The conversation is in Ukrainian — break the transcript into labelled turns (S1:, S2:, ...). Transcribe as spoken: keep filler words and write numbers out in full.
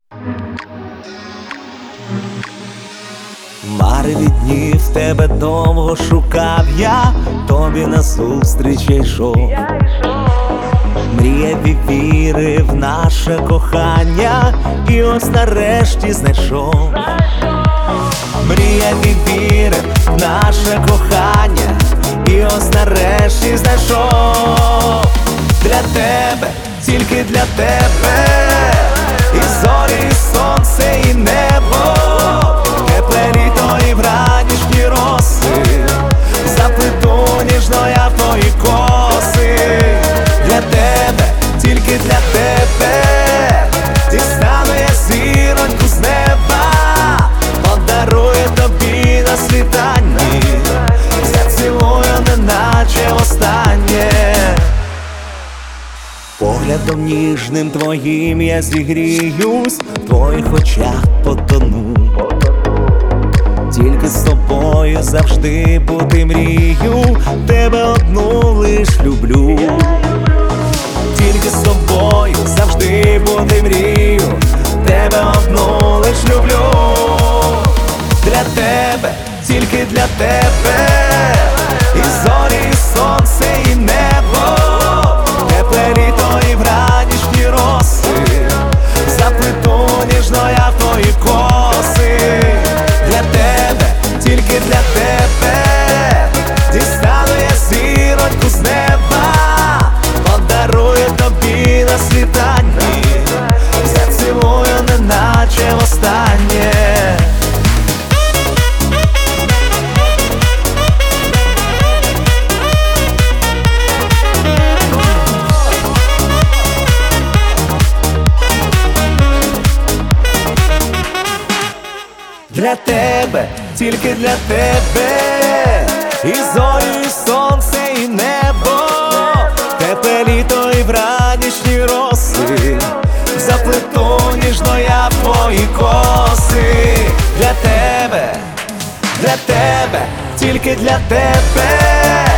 S1: Мареві днів тебе довго шукав я, тобі назустріч я йшов. Мріяв і вірив в наше кохання, і ось нарешті знайшов. Мріяв і вірив в наше кохання, і ось нарешті знайшов. Для тебе, тільки для тебе, і зорі, і сонце, і небо, тепле літо і вранішні роси, заплету ніжно я в твої коси. Для тебе, тільки для тебе, дістану я зіроньку з неба, подарую тобі на світанні, зацілую неначе востаннє. Поглядом ніжним твоїм я зігріюсь, в твоїх очах потону. Тільки з тобою завжди бути мрію, тебе одну лиш люблю. Тільки з тобою завжди бути мрію, тебе одну лиш люблю. Для тебе, тільки для тебе, і зорі, і сонце, і небо, тепле літо і вранішні роси, заплету ніжно я в твої коси. Для тебе, тільки для тебе, дістану я зіроньку з неба, подарую тобі на світанні, зацілую неначе востаннє. Для тебе, тільки для тебе, і зорі, і сонце, і небо, тепле літо і вранішні роси, заплету ніжно я в твої коси. Для тебе, для тебе, тільки для тебе,